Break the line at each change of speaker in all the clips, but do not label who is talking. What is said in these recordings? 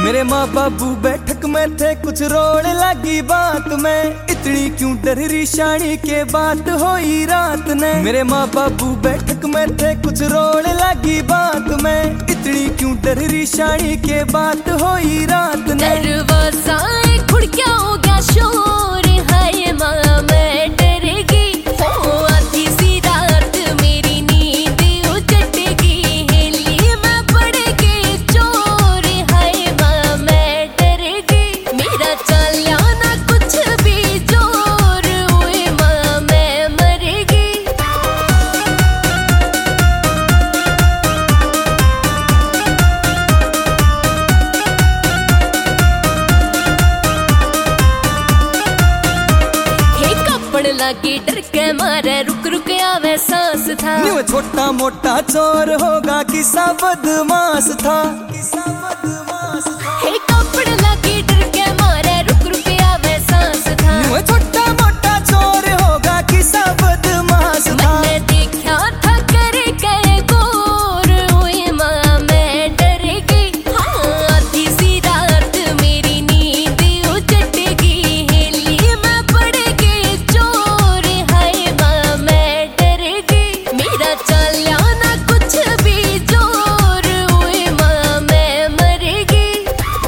मेरे माँ बाबू बैठक में थे, कुछ रोने लगी बात में, इतनी क्यों डर रही शानी के बात होई रात ने। मेरे माँ बाबू बैठक में थे, कुछ रोने लगी बात में, इतनी क्यों डर रही शानी के बात होई रात ने।
दरवाजा खुड़ क्या हो गया शोर, हाय माँ मैं डर गई, हो आधी सी रात मेरी नींद उजड़ेगी, हिली मैं पड़ गई चोर, हाय माँ मैं डर गई, मेरा चला ना कुछ भी जोर, ओए माँ मैं मर गई। लागी डर के मारे रुक रुक आवे सांस था,
न्यू छोटा मोटा चोर होगा किसा बदमाश था।
हे कपड़ लागी डर के मारे रुक रुक आवे सांस था,
न्यू छोटा मोटा चोर होगा किसा बदमाश था।
मैंने देखा था करे गए गोर, ओए माँ मैं डर गई, हाँ आधी सी रात मेरी नींद उजड़ेगी, हिली मैं पड़ गई चोर, हाय माँ मैं डर गई, मेरा चला ना कुछ भी जोर, ओए माँ मैं मर गई।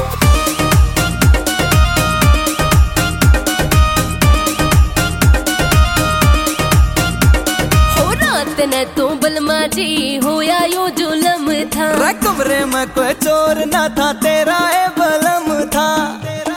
हो रात ने तो बलमा जी होया यो जुलम था,
कमरे में कोई चोर ना था, तेरा ए बलम था।